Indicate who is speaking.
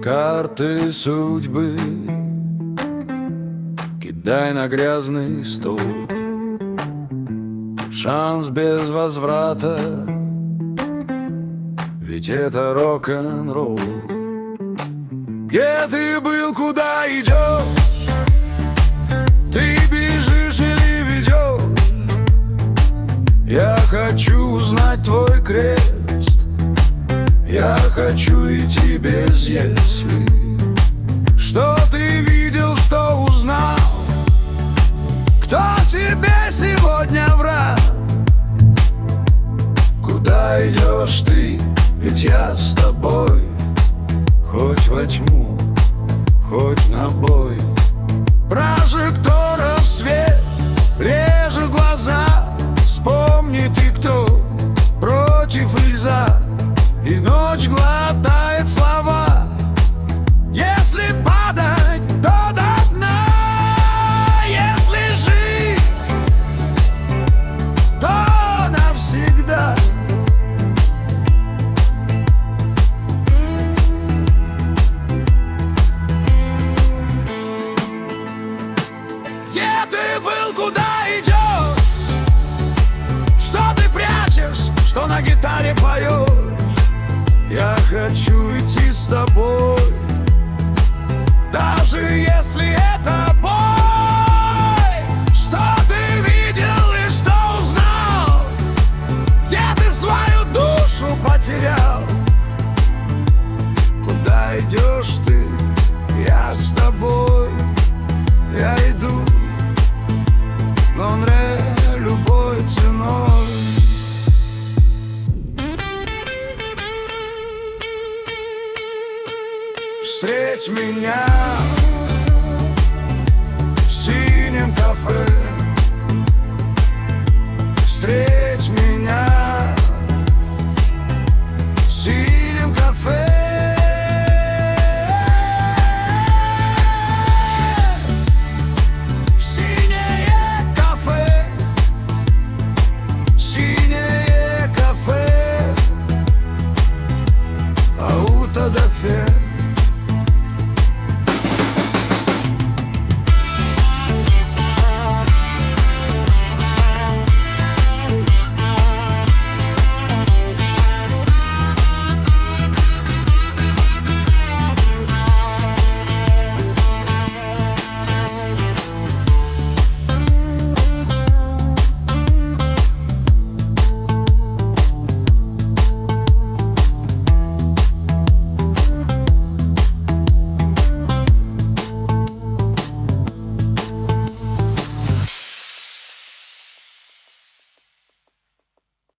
Speaker 1: Карты судьбы кидай на грязный стол. Шанс без возврата, ведь это рок-н-ролл. Где ты был, куда идешь? Ты бежишь или ведешь? Я хочу узнать твой крест. Я хочу идти без «если». Что ты видел, что узнал? Кто тебе сегодня враг? Куда идешь ты? Ведь я с тобой. Хоть во тьму, хоть на бой. Прожекторов свет режет глаза. Вспомни ты, кто против или за. И ночь глотает слова. Если падать, то до дна. Если жить, то навсегда. Где ты был, куда идешь? Что ты прячешь, что на гитаре поешь? Я хочу идти с тобой, даже если это бой. Что ты видел и что узнал? Где ты свою душу потерял? Куда идешь ты? Я с тобой. Я иду, но любой ценой. Встреть меня в синем кафе. Встреть меня в синем кафе. В синее кафе. Синее кафе. Ауто да фе.